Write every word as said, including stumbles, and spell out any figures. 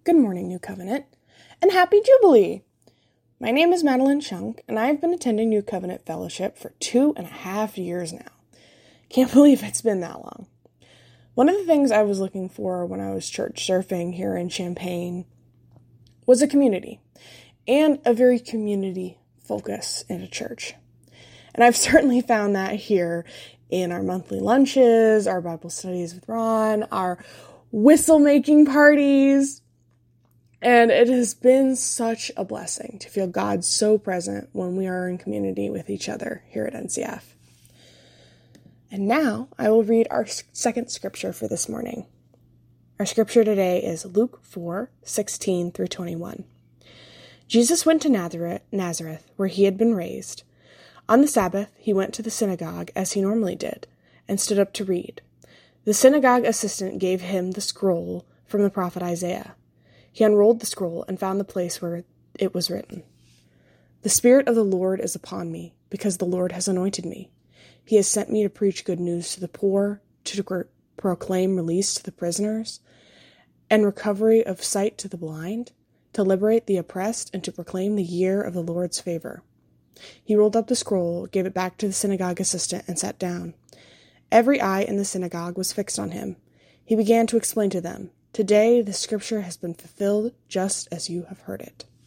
Good morning, New Covenant, and Happy Jubilee! My name is Madeline Shunk, and I've been attending New Covenant Fellowship for two and a half years now. Can't believe it's been that long. One of the things I was looking for when I was church surfing here in Champaign was a community, and a very community focus in a church. And I've certainly found that here in our monthly lunches, our Bible studies with Ron, our whistle-making parties. And it has been such a blessing to feel God so present when we are in community with each other here at N C F. And now I will read our second scripture for this morning. Our scripture today is Luke four, sixteen through twenty-one. Jesus went to Nazareth, Nazareth, where he had been raised. On the Sabbath, he went to the synagogue as he normally did, and stood up to read. The synagogue assistant gave him the scroll from the prophet Isaiah. He unrolled the scroll and found the place where it was written, "The Spirit of the Lord is upon me, because the Lord has anointed me. He has sent me to preach good news to the poor, to pro- proclaim release to the prisoners, and recovery of sight to the blind, to liberate the oppressed, and to proclaim the year of the Lord's favor." He rolled up the scroll, gave it back to the synagogue assistant, and sat down. Every eye in the synagogue was fixed on him. He began to explain to them, "Today the scripture has been fulfilled just as you have heard it."